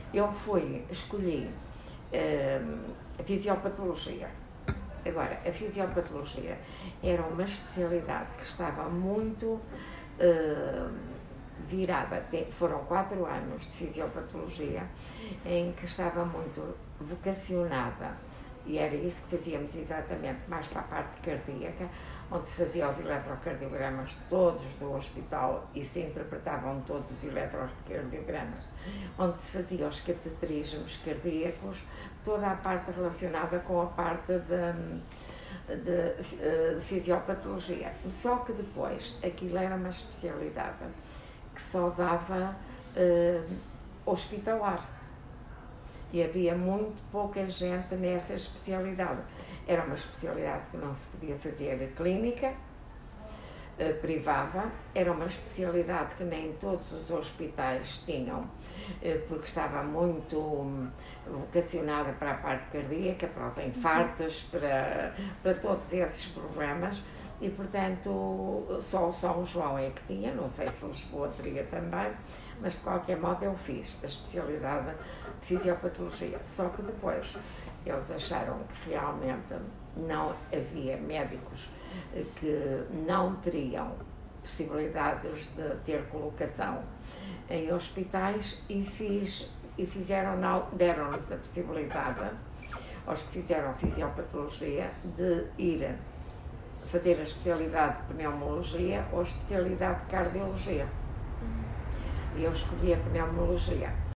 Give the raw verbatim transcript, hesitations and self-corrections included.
eu fui, escolhi uh, a fisiopatologia. Agora, a fisiopatologia era uma especialidade que estava muito uh, virada, foram quatro anos de fisiopatologia, em que estava muito vocacionada, e era isso que fazíamos exatamente, mais para a parte cardíaca, onde se faziam os eletrocardiogramas todos do hospital e se interpretavam todos os eletrocardiogramas, onde se faziam os cateterismos cardíacos, toda a parte relacionada com a parte de, de, de fisiopatologia. Só que depois, aquilo era uma especialidade que só dava uh, hospitalar. E havia muito pouca gente nessa especialidade. Era uma especialidade que não se podia fazer clínica, eh, privada, era uma especialidade que nem todos os hospitais tinham, eh, porque estava muito um, vocacionada para a parte cardíaca, para os infartos, para, para todos esses problemas, e portanto só o São João é que tinha, não sei se Lisboa teria também, mas de qualquer modo eu fiz a especialidade de fisiopatologia. Só que depois eles acharam que realmente não havia médicos que não teriam possibilidades de ter colocação em hospitais e, fiz, e fizeram, deram-nos a possibilidade, aos que fizeram fisiopatologia, de ir fazer a especialidade de pneumologia ou a especialidade de cardiologia. E eu escolhi a pneumologia.